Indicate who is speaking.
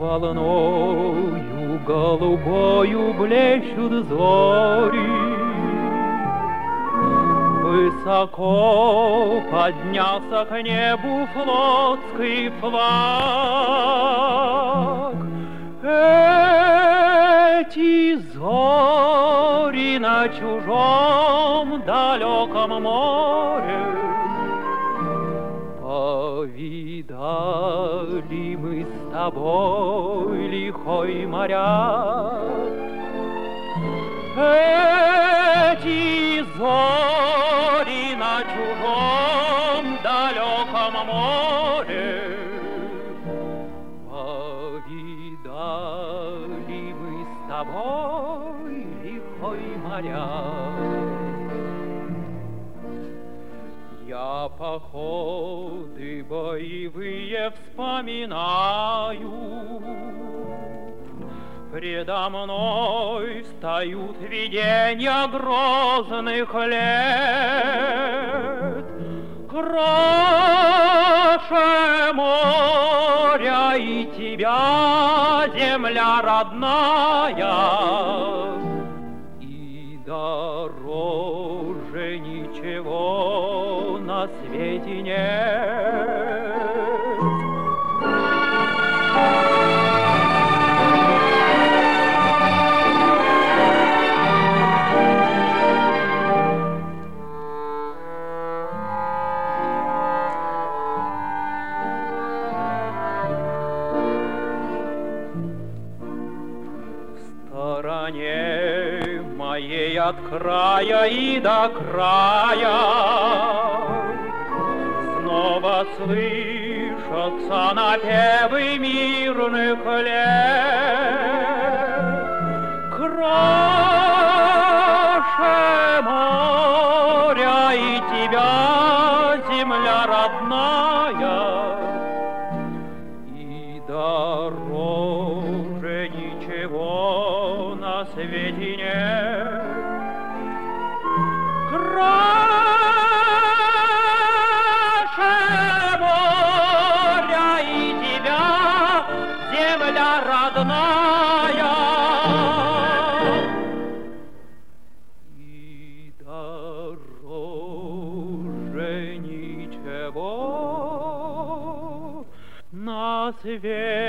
Speaker 1: волною голубою блещут зори. Высоко поднялся к небу флотский флаг. Эти зори на чужом далеком море. Повидали мы с тобой лихой моряк. Эти зори на чужом далеком море. Повидали мы с тобой лихой моряк. Я походы боевые вспоминаю. Предо мной встают видения грозных лет. Краше моря и тебя, земля родная, и дороже ничего на свете нет. Моей от края и до края снова слышатся напевы мирных лет. Краше моря и тебя, земля родная, и дороже ничего на свете нет. Краше моря и тебя, земля родная, и дороже ничего на свете.